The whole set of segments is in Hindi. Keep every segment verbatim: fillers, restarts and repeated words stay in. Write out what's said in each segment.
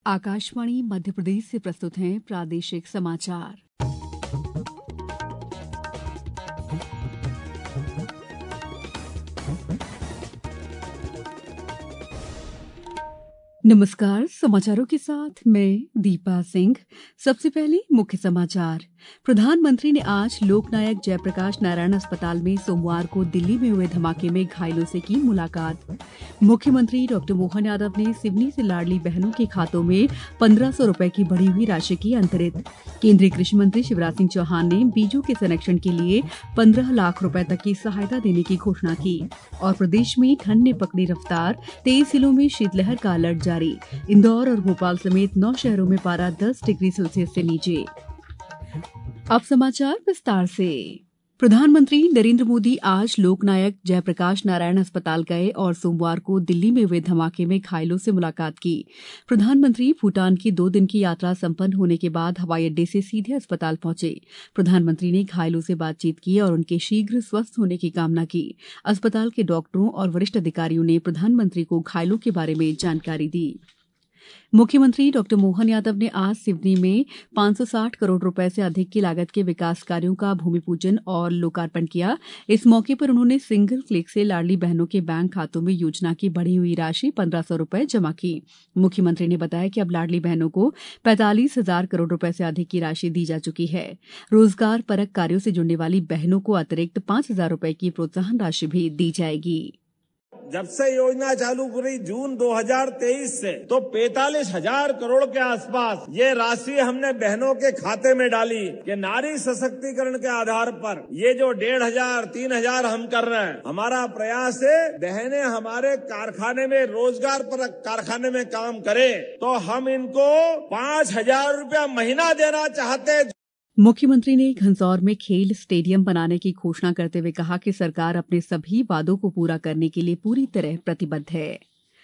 आकाशवाणी मध्य प्रदेश से प्रस्तुत हैं प्रादेशिक समाचार। नमस्कार, समाचारों के साथ मैं दीपा सिंह। सबसे पहले मुख्य समाचार। प्रधानमंत्री ने आज लोकनायक जयप्रकाश नारायण अस्पताल में सोमवार को दिल्ली में हुए धमाके में घायलों से की मुलाकात। मुख्यमंत्री डॉक्टर मोहन यादव ने सिवनी से लाडली बहनों के खातों में पंद्रह सौ रुपए की बढ़ी हुई राशि की अंतरित। केंद्रीय कृषि मंत्री शिवराज सिंह चौहान ने बीजों के संरक्षण के लिए पंद्रह लाख रुपए तक की सहायता देने की घोषणा की। और प्रदेश में ठंड ने पकड़ी रफ्तार, तेईस जिलों में शीतलहर का अलर्ट जारी। इंदौर और भोपाल समेत नौ शहरों में पारा दस डिग्री सेल्सियस से नीचे। अब समाचार विस्तार से। प्रधानमंत्री नरेंद्र मोदी आज लोकनायक जयप्रकाश नारायण अस्पताल गए और सोमवार को दिल्ली में हुए धमाके में घायलों से मुलाकात की। प्रधानमंत्री भूटान की दो दिन की यात्रा संपन्न होने के बाद हवाई अड्डे से सीधे अस्पताल पहुंचे। प्रधानमंत्री ने घायलों से बातचीत की और उनके शीघ्र स्वस्थ होने की कामना की। अस्पताल के डॉक्टरों और वरिष्ठ अधिकारियों ने प्रधानमंत्री को घायलों के बारे में जानकारी दी। मुख्यमंत्री डॉक्टर मोहन यादव ने आज सिवनी में पांच सौ साठ करोड़ रुपए से अधिक की लागत के विकास कार्यों का भूमि पूजन और लोकार्पण किया। इस मौके पर उन्होंने सिंगल क्लिक से लाडली बहनों के बैंक खातों में योजना की बढ़ी हुई राशि पंद्रह सौ रुपए जमा की। मुख्यमंत्री ने बताया कि अब लाडली बहनों को पैंतालीस हजार करोड़ रुपए से अधिक की राशि दी जा चुकी है। रोजगार परक कार्यों से जुड़ने वाली बहनों को अतिरिक्त पांच हजार रुपए की प्रोत्साहन राशि भी दी जाएगी। जब से योजना चालू हुई जून दो हज़ार तेईस से तो पैंतालीस हजार करोड़ के आसपास ये राशि हमने बहनों के खाते में डाली कि नारी सशक्तिकरण के आधार पर ये जो डेढ़ हजार तीन हजार हम कर रहे हैं, हमारा प्रयास है बहनें हमारे कारखाने में रोजगार पर कारखाने में काम करे तो हम इनको पांच हजार रूपया महीना देना चाहते। मुख्यमंत्री ने घनसौर में खेल स्टेडियम बनाने की घोषणा करते हुए कहा कि सरकार अपने सभी वादों को पूरा करने के लिए पूरी तरह प्रतिबद्ध है।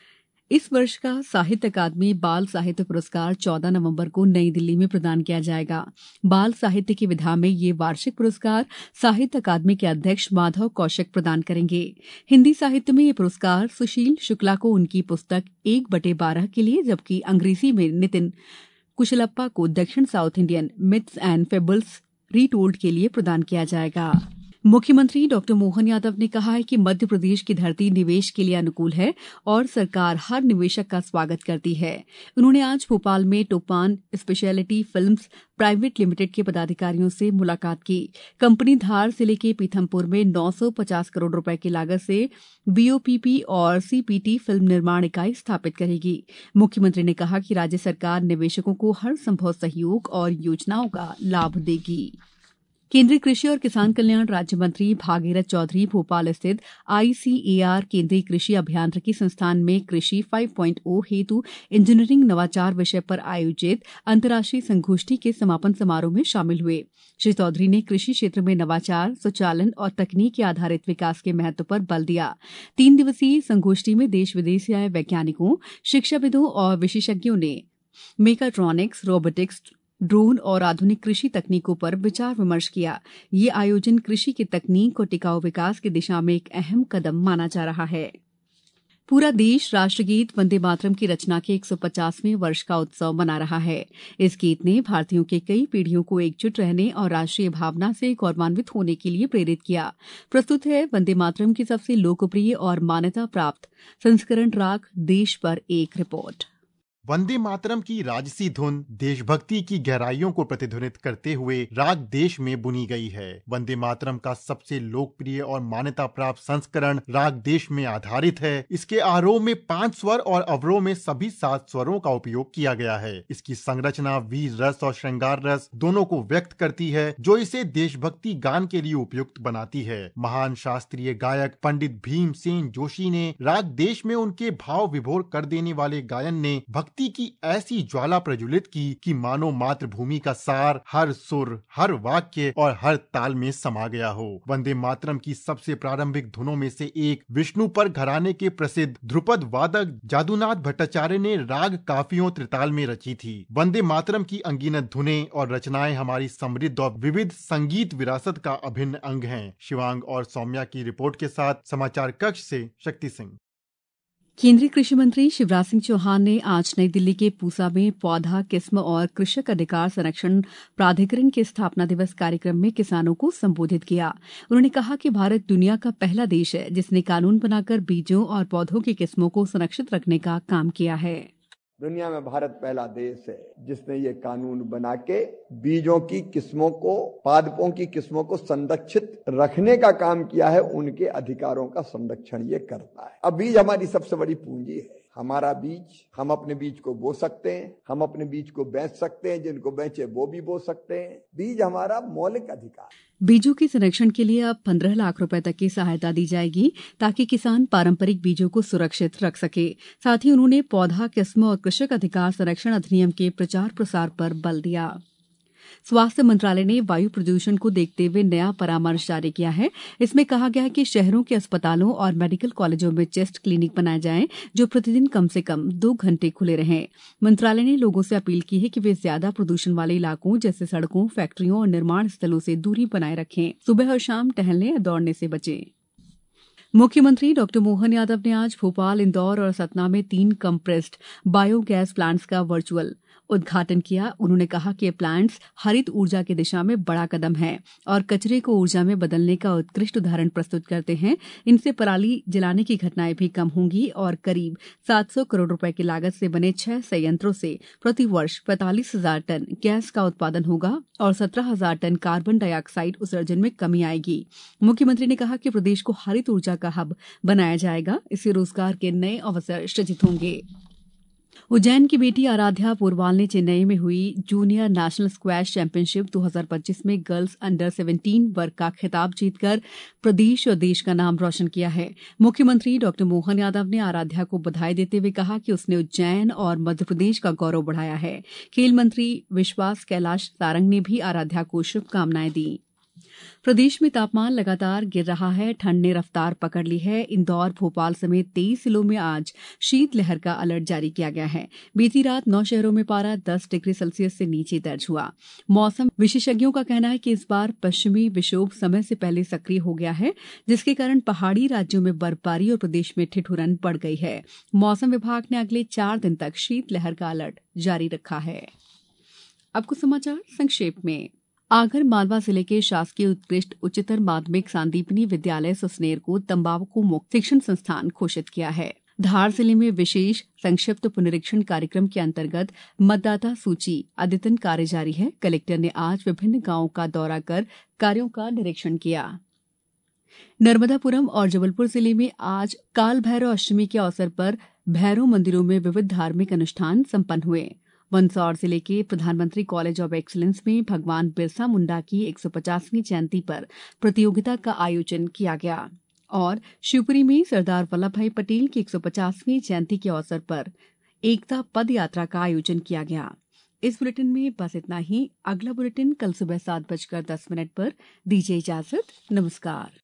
इस वर्ष का साहित्य अकादमी बाल साहित्य पुरस्कार चौदह नवंबर को नई दिल्ली में प्रदान किया जाएगा। बाल साहित्य की विधा में ये वार्षिक पुरस्कार साहित्य अकादमी के अध्यक्ष माधव कौशिक प्रदान करेंगे। हिंदी साहित्य में ये पुरस्कार सुशील शुक्ला को उनकी पुस्तक एक बटे बारह के लिए, जबकि अंग्रेजी में नितिन कुशलप्पा को दक्षिण south Indian myths and fables retold के लिए प्रदान किया जाएगा। मुख्यमंत्री डॉक्टर मोहन यादव ने कहा है कि मध्य प्रदेश की धरती निवेश के लिए अनुकूल है और सरकार हर निवेशक का स्वागत करती है। उन्होंने आज भोपाल में Toppan specialty films private limited के पदाधिकारियों से मुलाकात की। कंपनी धार जिले के पीथमपुर में नौ सौ पचास करोड़ रुपए की लागत से बीओपीपी और सीपीटी फिल्म निर्माण इकाई स्थापित करेगी। मुख्यमंत्री ने कहा कि राज्य सरकार निवेशकों को हर संभव सहयोग और योजनाओं का लाभ देगी। केंद्रीय कृषि और किसान कल्याण राज्य मंत्री भागीरथ चौधरी भोपाल स्थित आईसीएआर केंद्रीय कृषि अभियांत्रिकी संस्थान में कृषि पाँच पॉइंट शून्य हेतु इंजीनियरिंग नवाचार विषय पर आयोजित अंतर्राष्ट्रीय संगोष्ठी के समापन समारोह में शामिल हुए। श्री चौधरी ने कृषि क्षेत्र में नवाचार, स्वचालन और तकनीकी आधारित विकास के महत्व पर बल दिया। तीन दिवसीय संगोष्ठी में देश विदेश से आए वैज्ञानिकों, शिक्षाविदों और विशेषज्ञों ने मेकाट्रॉनिक्स, रोबोटिक्स, ड्रोन और आधुनिक कृषि तकनीकों पर विचार विमर्श किया। ये आयोजन कृषि की तकनीक और टिकाऊ विकास की दिशा में एक अहम कदम माना जा रहा है। पूरा देश राष्ट्रगीत वंदे मातरम की रचना के एक सौ पचासवें वर्ष का उत्सव मना रहा है। इस गीत ने भारतीयों के कई पीढ़ियों को एकजुट रहने और राष्ट्रीय भावना से गौरवान्वित होने के लिए प्रेरित किया। प्रस्तुत है वंदे मातरम की सबसे लोकप्रिय और मान्यता प्राप्त संस्करण राग देश पर एक रिपोर्ट। वंदे मातरम की राजसी धुन देशभक्ति की गहराइयों को प्रतिध्वनित करते हुए राग देश में बुनी गई है। वंदे मातरम का सबसे लोकप्रिय और मान्यता प्राप्त संस्करण राग देश में आधारित है। इसके आरोह में पांच स्वर और अवरोह में सभी सात स्वरों का उपयोग किया गया है। इसकी संरचना वीर रस और श्रृंगार रस दोनों को व्यक्त करती है, जो इसे देशभक्ति गान के लिए उपयुक्त बनाती है। महान शास्त्रीय गायक पंडित भीमसेन जोशी ने राग देश में उनके भाव विभोर कर देने वाले गायन ने भक्ति की ऐसी ज्वाला प्रज्वलित की कि मानो मातृभूमि का सार हर सुर, हर वाक्य और हर ताल में समा गया हो। वंदे मातरम की सबसे प्रारंभिक धुनों में से एक विष्णु पर घराने के प्रसिद्ध ध्रुपद वादक जादुनाथ भट्टाचार्य ने राग काफियों त्रिताल में रची थी। वंदे मातरम की अंगिनत धुनें और रचनाएं हमारी समृद्ध और विविध संगीत विरासत का अभिन्न अंग हैं। शिवांग और सौम्या की रिपोर्ट के साथ समाचार कक्ष से शक्ति सिंह। केंद्रीय कृषि मंत्री शिवराज सिंह चौहान ने आज नई दिल्ली के पूसा में पौधा किस्म और कृषक अधिकार संरक्षण प्राधिकरण के स्थापना दिवस कार्यक्रम में किसानों को संबोधित किया। उन्होंने कहा कि भारत दुनिया का पहला देश है जिसने कानून बनाकर बीजों और पौधों की किस्मों को संरक्षित रखने का काम किया है। दुनिया में भारत पहला देश है जिसने ये कानून बना के बीजों की किस्मों को, पादपों की किस्मों को संरक्षित रखने का काम किया है। उनके अधिकारों का संरक्षण ये करता है। अब बीज हमारी सबसे बड़ी पूंजी है। हमारा बीज, हम अपने बीज को बो सकते हैं, हम अपने बीज को बेच सकते हैं, जिनको बेचे वो भी बो सकते हैं। बीज हमारा मौलिक अधिकार है। बीजों के संरक्षण के लिए अब पंद्रह लाख रुपए तक की सहायता दी जाएगी ताकि किसान पारंपरिक बीजों को सुरक्षित रख सके। साथ ही उन्होंने पौधा किस्म और कृषक अधिकार संरक्षण अधिनियम के प्रचार प्रसार पर बल दिया। स्वास्थ्य मंत्रालय ने वायु प्रदूषण को देखते हुए नया परामर्श जारी किया है। इसमें कहा गया है कि शहरों के अस्पतालों और मेडिकल कॉलेजों में चेस्ट क्लिनिक बनाए जाएं जो प्रतिदिन कम से कम दो घंटे खुले रहें। मंत्रालय ने लोगों से अपील की है कि वे ज्यादा प्रदूषण वाले इलाकों जैसे सड़कों, फैक्ट्रियों और निर्माण स्थलों से दूरी बनाए रखें। सुबह और शाम टहलने या दौड़ने से बचें। मुख्यमंत्री डॉक्टर मोहन यादव ने आज भोपाल, इंदौर और सतना में तीन कंप्रेस्ड बायोगैस प्लांट्स का वर्चुअल उद्घाटन किया। उन्होंने कहा कि ये प्लांट्स हरित ऊर्जा की दिशा में बड़ा कदम है और कचरे को ऊर्जा में बदलने का उत्कृष्ट उदाहरण प्रस्तुत करते हैं। इनसे पराली जलाने की घटनाएं भी कम होंगी और करीब सात सौ करोड़ रुपए की लागत से बने छह संयंत्रों से प्रति वर्ष पैंतालीस हजार टन गैस का उत्पादन होगा और सत्रह हजार टन कार्बन डाइऑक्साइड उत्सर्जन में कमी आएगी। मुख्यमंत्री ने कहा कि प्रदेश को हरित ऊर्जा का हब बनाया जाएगा। इससे रोजगार के नए अवसर सृजित होंगे। उज्जैन की बेटी आराध्या पोरवाल ने चेन्नई में हुई जूनियर नेशनल स्क्वैश चैंपियनशिप दो हज़ार पच्चीस में गर्ल्स अंडर सत्रह वर्ग का खिताब जीतकर प्रदेश और देश का नाम रोशन किया है। मुख्यमंत्री डॉक्टर मोहन यादव ने आराध्या को बधाई देते हुए कहा कि उसने उज्जैन और मध्य प्रदेश का गौरव बढ़ाया है। खेल मंत्री विश्वास कैलाश सारंग ने भी आराध्या को शुभकामनाएं दी। प्रदेश में तापमान लगातार गिर रहा है। ठंड ने रफ्तार पकड़ ली है। इंदौर, भोपाल समेत तेईस जिलों में आज शीतलहर का अलर्ट जारी किया गया है। बीती रात नौ शहरों में पारा दस डिग्री सेल्सियस से नीचे दर्ज हुआ। मौसम विशेषज्ञों का कहना है कि इस बार पश्चिमी विक्षोभ समय से पहले सक्रिय हो गया है, जिसके कारण पहाड़ी राज्यों में बर्फबारी और प्रदेश में ठिठुरन बढ़ गई है। मौसम विभाग ने अगले चार दिन तक शीतलहर का अलर्ट जारी रखा है। अब कुछ समाचार संक्षेप में। आगर मालवा जिले के शासकीय उत्कृष्ट उच्चतर माध्यमिक सांदीपनी विद्यालय सुसनेर को तंबाकू मुक्त शिक्षण संस्थान घोषित किया है। धार जिले में विशेष संक्षिप्त पुनरीक्षण कार्यक्रम के अंतर्गत मतदाता सूची अद्यतन कार्य जारी है। कलेक्टर ने आज विभिन्न गांवों का दौरा कर कार्यों का निरीक्षण किया। नर्मदापुरम और जबलपुर जिले में आज काल भैरव अष्टमी के अवसर पर भैरव मंदिरों में विविध धार्मिक अनुष्ठान संपन्न हुए। मंदसौर जिले के प्रधानमंत्री कॉलेज ऑफ एक्सीलेंस में भगवान बिरसा मुंडा की एक सौ पचासवीं जयंती पर प्रतियोगिता का आयोजन किया गया और शिवपुरी में सरदार वल्लभ भाई पटेल की एक सौ पचासवीं जयंती के अवसर पर एकता पद यात्रा का आयोजन किया गया। इस बुलेटिन में बस इतना ही। अगला बुलेटिन कल सुबह सात बजकर दस मिनट पर दीजिए इजाजत। नमस्कार।